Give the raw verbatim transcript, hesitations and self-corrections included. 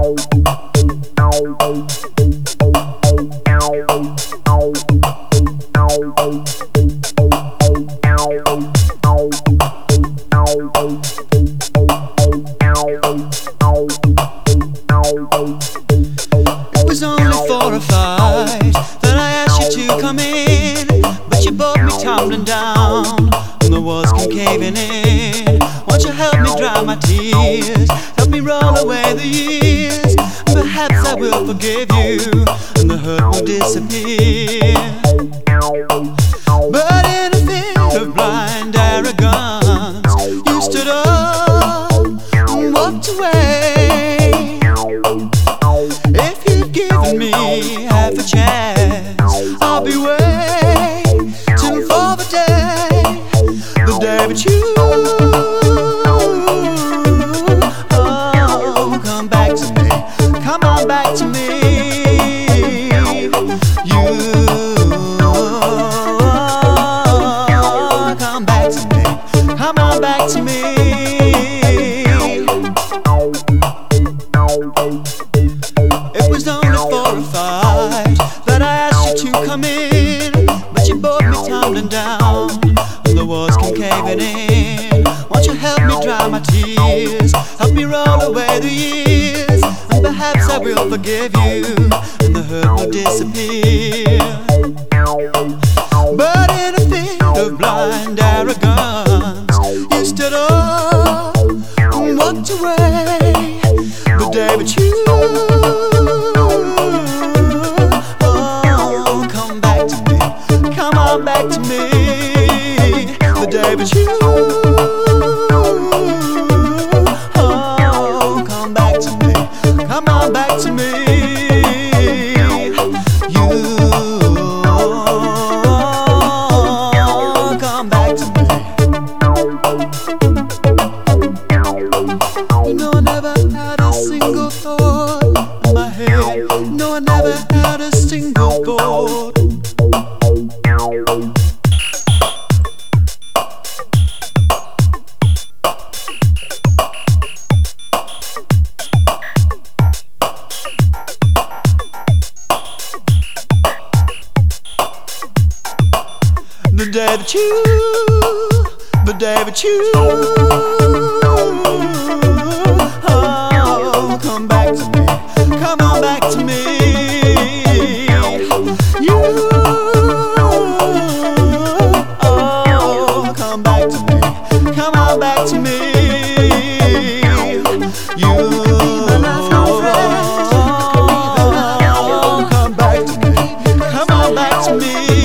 It was only for a fight that I asked you to come in, but you brought me tumbling down when the walls came caving in. Won't you help me dry my tears, help me roll away the years, and perhaps I will forgive you and the hurt will disappear. But in a fit of blind arrogance, you stood up and walked away. If you'd given me half a chance, I'll be waiting for the day, the day that you oh, come back to me, come on back to me. You come back to me, come on back to me. It was only for a fight that I asked you to come in, but you brought me tumbling down when the walls came caving in. Won't you help me dry my tears, help me roll away the years, and perhaps I will forgive you and the hurt will disappear. But in a fit of blind arrogance, you stood up and walked away. The day that you oh, come back to me, come on back to me. The day that you oh, come back to me, come on back to me. You come back to me. You know I never had a single thought in my head. No, I never had a single thought. The day that you, the day that you oh, come back to me, come on back to me. You oh, come back to me, come on back to me. You oh, come back to me, come on back to me.